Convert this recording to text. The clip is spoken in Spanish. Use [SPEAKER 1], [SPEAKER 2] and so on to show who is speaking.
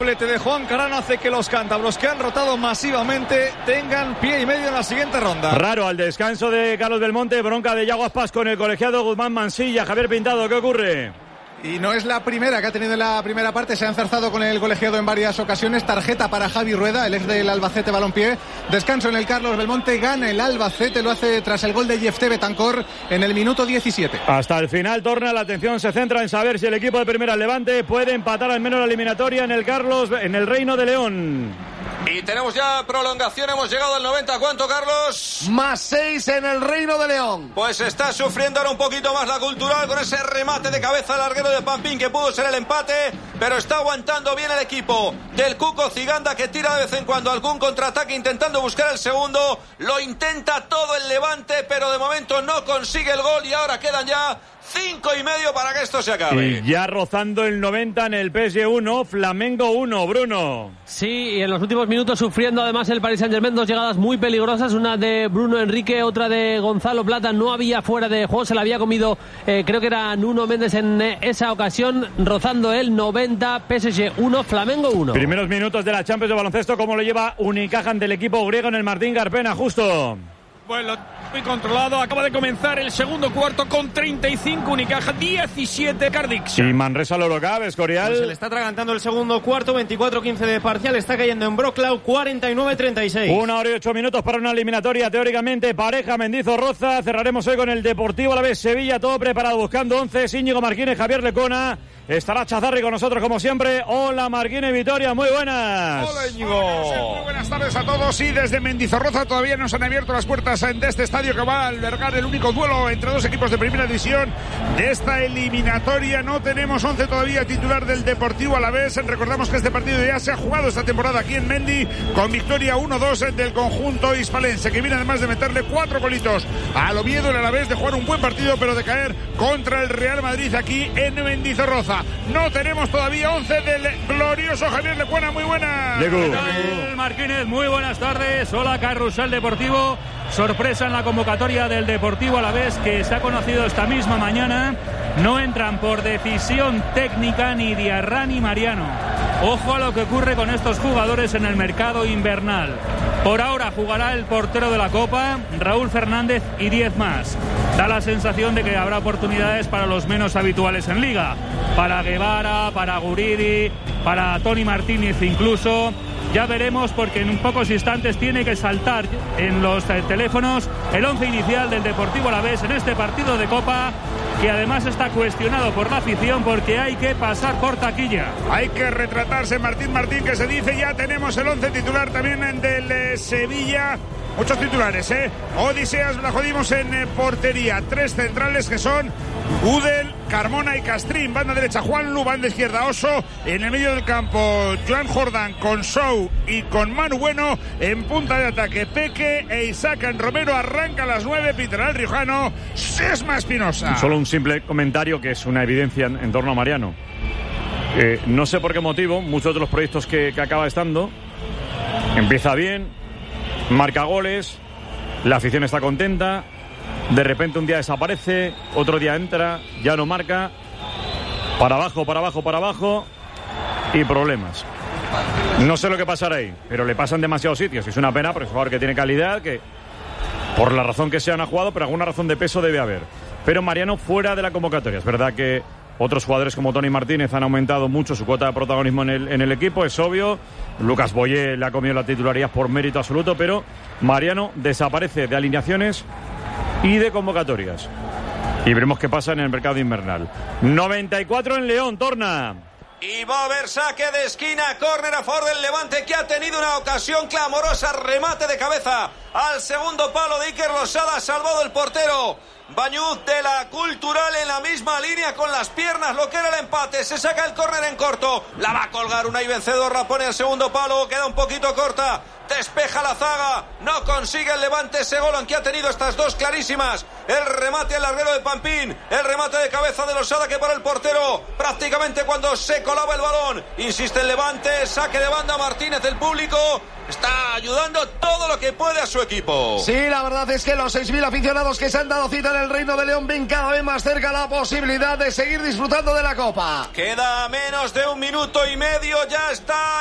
[SPEAKER 1] doblete de Juan Carano hace que los cántabros, que han rotado masivamente, tengan pie y medio en la siguiente ronda.
[SPEAKER 2] Raro, al descanso de Carlos Belmonte, bronca de Yago Aspas con el colegiado Guzmán Mansilla. Javier Pintado, ¿qué ocurre?
[SPEAKER 3] Y no es la primera que ha tenido en la primera parte, se ha enzarzado con el colegiado en varias ocasiones. Tarjeta para Javi Rueda, el ex del Albacete Balompié. Descanso en el Carlos Belmonte, gana el Albacete, lo hace tras el gol de Yefté Betancor en el minuto 17.
[SPEAKER 2] Hasta el final, Torna, la atención se centra en saber si el equipo de Primera Levante puede empatar al menos la eliminatoria en el Carlos, en el Reino de León.
[SPEAKER 4] Y tenemos ya prolongación, hemos llegado al 90. ¿Cuánto, Carlos?
[SPEAKER 5] +6 en el Reino de León.
[SPEAKER 4] Pues está sufriendo ahora un poquito más la Cultural con ese remate de cabeza larguero de Pampín que pudo ser el empate, pero está aguantando bien el equipo del Cuco Ciganda, que tira de vez en cuando algún contraataque intentando buscar el segundo. Lo intenta todo el Levante, pero de momento no consigue el gol y ahora quedan ya 5:30 para que esto se acabe.
[SPEAKER 2] Y ya rozando el 90 en el PSG 1, Flamengo 1, Bruno.
[SPEAKER 6] Sí, y en los últimos minutos sufriendo además el Paris Saint-Germain, dos llegadas muy peligrosas, una de Bruno Enrique, otra de Gonzalo Plata, no había fuera de juego, se la había comido, creo que era Nuno Méndez en esa ocasión, rozando el 90, PSG 1, Flamengo 1.
[SPEAKER 2] Primeros minutos de la Champions de baloncesto, ¿cómo lo lleva Unicaja ante el equipo griego en el Martín Garpena, justo?
[SPEAKER 1] Bueno, muy controlado, acaba de comenzar el segundo cuarto con 35 Unicaja, 17 Cardiff.
[SPEAKER 2] Y Manresa Lorocav, Escorial.
[SPEAKER 7] Pues se le está atragantando el segundo cuarto, 24-15 de parcial, está cayendo en Broclau, 49-36.
[SPEAKER 2] 1 hora y 8 minutos para una eliminatoria teóricamente pareja Mendizorroza. Cerraremos hoy con el Deportivo Alavés Sevilla, todo preparado buscando 11, Íñigo Marquínez, Javier Lecona. Estará Chazarri con nosotros como siempre. Hola Marquínez, Vitoria, muy buenas.
[SPEAKER 8] Hola Íñigo. Muy buenas tardes a todos. Y desde Mendizorroza todavía no se han abierto las puertas de este estadio que va a albergar el único duelo entre dos equipos de primera división de esta eliminatoria. No tenemos 11 todavía titular del Deportivo Alavés. Recordamos que este partido ya se ha jugado esta temporada aquí en Mendi con victoria 1-2 del conjunto hispalense, que viene además de meterle 4 golitos al Oviedo, el Alavés, de jugar un buen partido pero de caer contra el Real Madrid aquí en Mendizorroza. No tenemos todavía 11 del glorioso Javier Lecuona. Muy buenas.
[SPEAKER 9] Marquínez, muy buenas tardes. Hola Carrusel Deportivo. Sorpresa en la convocatoria del Deportivo Alavés, que se ha conocido esta misma mañana. No entran por decisión técnica ni Diarra ni Mariano. Ojo a lo que ocurre con estos jugadores en el mercado invernal. Por ahora jugará el portero de la Copa, Raúl Fernández, y 10 más. Da la sensación de que habrá oportunidades para los menos habituales en Liga. Para Guevara, para Guridi, para Tony Martínez incluso. Ya veremos, porque en pocos instantes tiene que saltar en los teléfonos el 11 inicial del Deportivo Alavés en este partido de Copa, que además está cuestionado por la afición porque hay que pasar por taquilla.
[SPEAKER 8] Hay que retratarse, Martín, que se dice. Ya tenemos el 11 titular también del Sevilla. Muchos titulares, Odiseas la jodimos en portería. 3 centrales que son Udel, Carmona y Castrín. Banda derecha Juanlu, banda izquierda Oso. En el medio del campo Joan Jordán con Sou y con Manu Bueno. En punta de ataque Peque e Isaac en Romero. Arranca a las 9, pitará el riojano Sesma Espinosa.
[SPEAKER 2] Solo un simple comentario que es una evidencia en torno a Mariano. No sé por qué motivo, muchos de los proyectos que acaba estando, empieza bien, marca goles, la afición está contenta, de repente un día desaparece, otro día entra, ya no marca, para abajo y problemas. No sé lo que pasará ahí, pero le pasan demasiados sitios. Es una pena porque es un jugador que tiene calidad, que por la razón que sea no ha jugado, pero alguna razón de peso debe haber. Pero Mariano fuera de la convocatoria. Es verdad que otros jugadores como Tony Martínez han aumentado mucho su cuota de protagonismo en el equipo, es obvio. Lucas Boyé le ha comido la titularidad por mérito absoluto, pero Mariano desaparece de alineaciones y de convocatorias. Y veremos qué pasa en el mercado invernal. 94 en León, Torna.
[SPEAKER 4] Y va a haber saque de esquina, córner a favor del Levante, que ha tenido una ocasión clamorosa, remate de cabeza al segundo palo de Iker Losada, salvado el portero Bañuz de la Cultural en la misma línea con las piernas, lo que era el empate. Se saca el córner en corto, la va a colgar Unai Vencedor, la pone al segundo palo, queda un poquito corta, despeja la zaga, no consigue el Levante ese gol, aunque ha tenido estas dos clarísimas. El remate al larguero de Pampín, el remate de cabeza de Losada que para el portero prácticamente cuando se colaba el balón. Insiste el Levante, saque de banda Martínez, el público está ayudando todo lo que puede a su equipo.
[SPEAKER 5] Sí, la verdad es que los 6.000 aficionados que se han dado cita en el Reino de León ven cada vez más cerca la posibilidad de seguir disfrutando de la Copa.
[SPEAKER 4] Queda menos de 1 minuto y medio, ya está